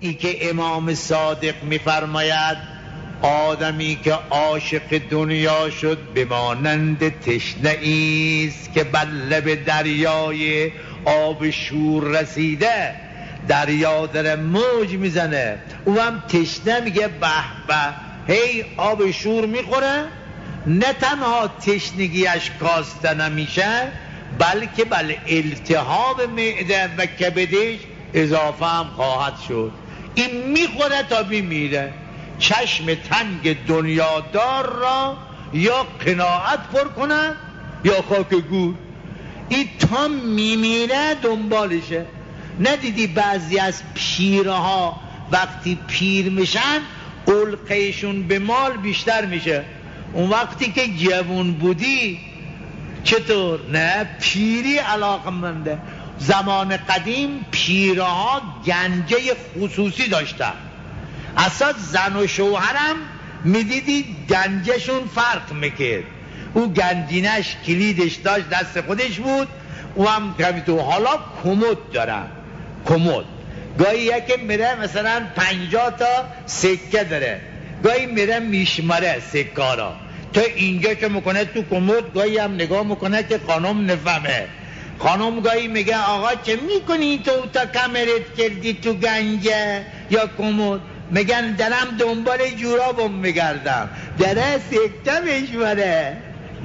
ای که امام صادق میفرماید آدمی که عاشق دنیا شد به مانند تشنه‌ای است که بر لب دریای آب شور رسیده، دریا داره موج میزنه، او هم تشنه میگه به به، هی آب شور میخوره، نه تنها تشنگیش کاسته نمیشه بلکه التهاب معده و کبدش اضافه هم خواهد شد. این میخوره تا میمیره. چشم تنگ دنیادار را یا قناعت پر کنن یا خاک گور. این تا میمیره دنبالشه. ندیدی بعضی از پیرها وقتی پیر میشن علقهشون به مال بیشتر میشه؟ اون وقتی که جوان بودی چطور؟ نه پیری علاقمنده. زمان قدیم پیرها گنجه خصوصی داشتن، اصلا زن و شوهرم میدیدی گنجشون فرق میکرد. او گنجینش کلیدش داشت دست خودش بود، او هم تو. حالا کمد دارن، کمد گاهی یکی میره مثلا 50 تا سکه داره، گاهی میره میشماره سکارا تا اینجا که میکنه تو کمد، گاهی هم نگاه میکنه که خانم نفهمه. خانم گاهی میگه آقا چه میکنی تو تا کمرت کردی تو گنجه یا کمد؟ میگن دارم دنبال جورابم میگردم، داره سکته میشماره.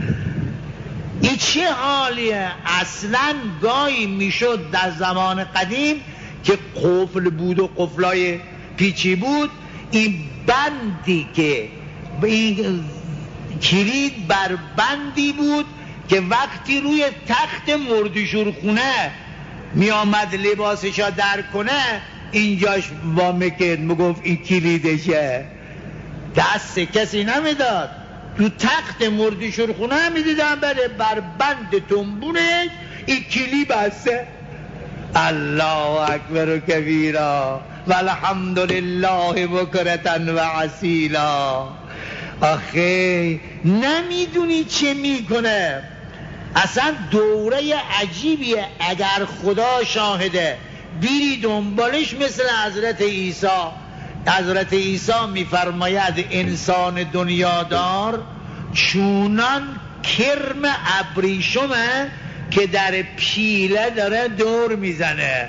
این چه حالیه؟ اصلا گاهی میشد در زمان قدیم که قفل بود و قفلای پیچی بود، این بندی که این کلید بر بندی بود که وقتی روی تخت مردشور خونه می آمد لباسشا در کنه اینجاش وامکد میگفت این کلیدشه، دست کسی نمیداد. تو تخت مردشور خونه می دیدم بره بر بند تنبونش این کلی بسته. الله اکبر و کبیرا و الحمدلله بکرة و اصیلا. آخه نمیدونی چه میکنه. اصلا دوره عجیبیه. اگر خدا شاهده بیری دنبالش مثل حضرت عیسی. حضرت عیسی میفرماید انسان دنیادار چونان کرم ابریشمه که در پیله داره دور میزنه.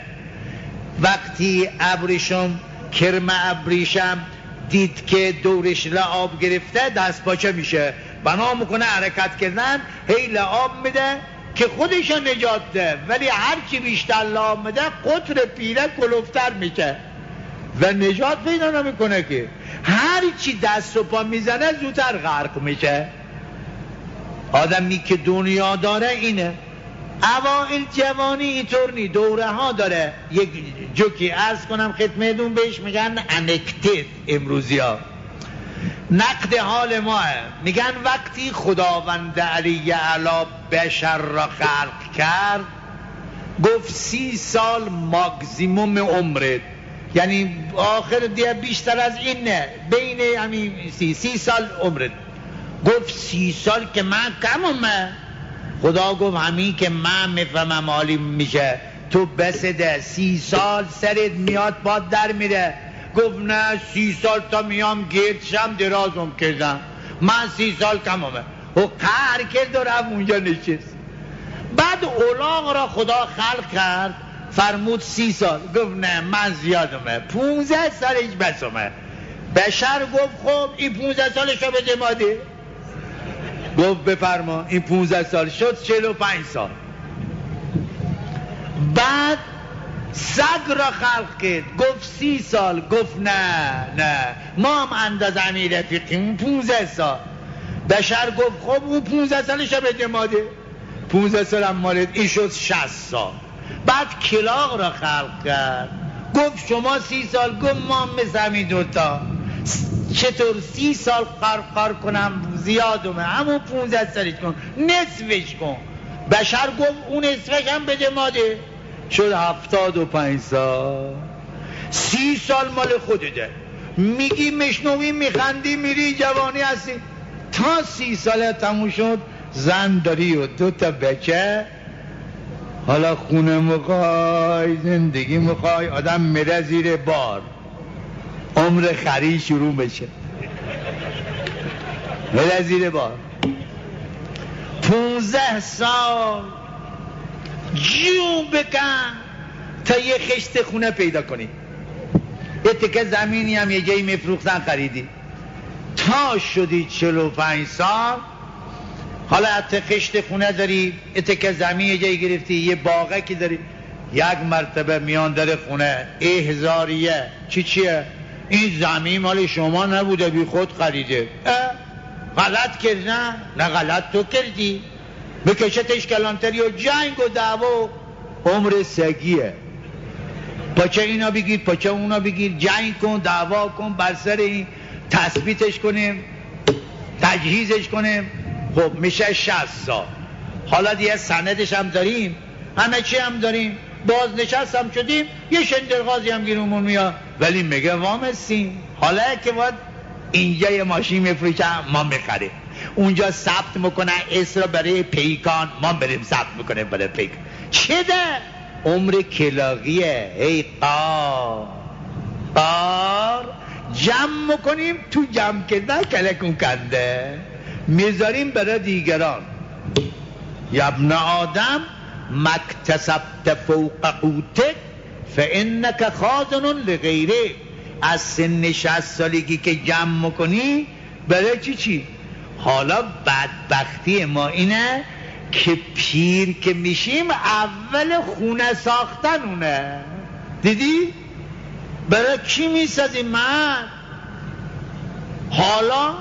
وقتی ابریشم کرم ابریشم دید که دورش لعاب گرفته دست پاچه میشه، بنا میکنه حرکت کردن، هی لعاب میده که خودش نجات ده، ولی هرچی بیشتر لعاب میده قطر پیله کلوفتر میشه و نجات پیدا نمیکنه. که هرچی دست و پا میزنه زودتر غرق میشه. آدمی که دنیا داره اینه. اوائل جوانی اینطور نی، دوره ها داره. یک جوکی عرض کنم خدمتون، بهش میگن انکتت امروزی ها، نقد حال ماه. میگن وقتی خداوند علی اعلی بشر را خلق کرد گفت 30 سال ماکسیموم عمرت، یعنی آخر دیگه بیشتر از این نه، بین همین 30 سال عمرت. گفت 30 سال که من کممه. خدا گفت همین که من میفهمم عالی میشه، تو بسده 30 سال سرت میاد باد در میره. گفت نه 30 سال تا میام گردشم درازم کردم، من 30 سال کممه. و قهر کرد و رفت اونجا نشست. بعد اولاغ را خدا خلق کرد، فرمود 30 سال. گفت نه من زیادمه، 15 سالش بسمه. بشر گفت خب این 15 سالش رو بده ماده. گفت بفرما. این 15 سال شد 45 سال. بعد سگ را خلق کرد، گفت 30 سال. گفت نه ما هم اندازه امیر رفیقیم 15 سال. بشر گفت خب اون 15 سالش رو بده ماده. 15 سال هم مالد، این شد 60 سال. بعد کلاغ را خلق کرد، گفت شما 30 سال. گفت ما مثل همین دوتا. چطور 30 سال کار کنم زیادمه، همون 15 سالش کن، نصفش کن. بشر گفت اون نصفش هم بده ماده. شد 75 سال. 30 سال مال خودته. میگی مشنوی میخندی میری جوانی هستی. تا 30 ساله تموم شد زن داری و 2 تا بچه، حالا خونه میخوای، زندگی میخوای، آدم میره زیر بار. عمر خری شروع بشه. بله زیر بار 15 سال جو بکن تا یه خشت خونه پیدا کنی. یه تکه زمینی هم یه جایی میفروختن خریدی، تا شدی 45 سال حالا حتی خشت خونه داری، یه تکه زمین یه جایی گرفتی، یه باغه که داری، یک مرتبه میان در خونه هزاریه چیه؟ این زمین مال شما نبوده، بی خود خریده. غلط کرد؟ نه غلط تو کردی. بکشتش کلانتری و جنگ و دعوا، عمر سگیه. پاچه اینا بگیر پاچه اونا بگیر، جنگ کن دعوا کن بر سر این، تثبیتش کنیم تجهیزش کنیم. خب میشه 60 سال. حالا دیگه سندش هم داریم، همه چی هم داریم، بازنشست هم شدیم، یه شندرغازی هم گیرمون میاد، ولی میگه وامستیم. حالا که باید اینجا یه ماشین میفروشه ما میخریم، اونجا ثبت میکنه اسم رو برای پیکان، ما بریم ثبت میکنیم برای پیکان. چه ده؟ عمر کلاغیه. ای قار جمع میکنیم، تو جمع کردن کلکون کنده میذاریم برای دیگران. یا ابن آدم مکتسبت فوق قوتک فانک خازن لغیره. از سن 60 سالگی که جمع میکنی برای چی؟ حالا بدبختی ما اینه که پیر که میشیم اول خونه ساختنونه. دیدی؟ برای کی میسازیم من؟ حالا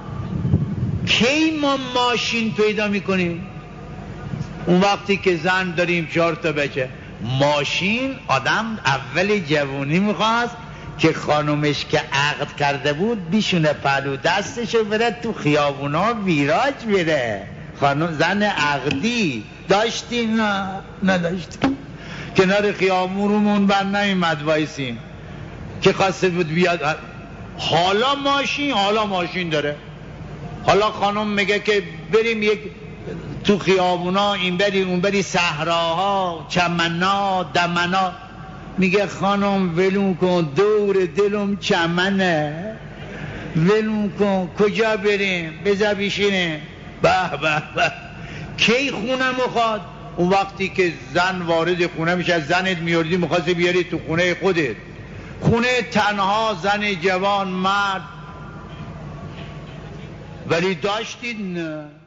کی ما ماشین پیدا میکنیم؟ اون وقتی که زن داریم 4 تا بچه. ماشین آدم اول جوانی میخواست که خانومش که عقد کرده بود بیشونه پلو دستشو بره تو خیابونا ویراج بره. خانم زن عقدی داشتی؟ نه نداشتی. کنار خیابونمون بند نمیمد وایسیم که خواسته بود بیاد. حالا ماشین داره. حالا خانم میگه که بریم یک تو خیابونا این بری اون بری، صحراها چمنا دمنا، میگه خانم ولون کن دور دلم چمنه، ولون کن کجا بریم بذار بشینیم. به به به کی خونه میخواد؟ اون وقتی که زن وارد خونه میشه، زنت میاردی میخواستی بیاری تو خونه خودت، خونه تنها زن جوان مرد، ولی داشتید؟ نه.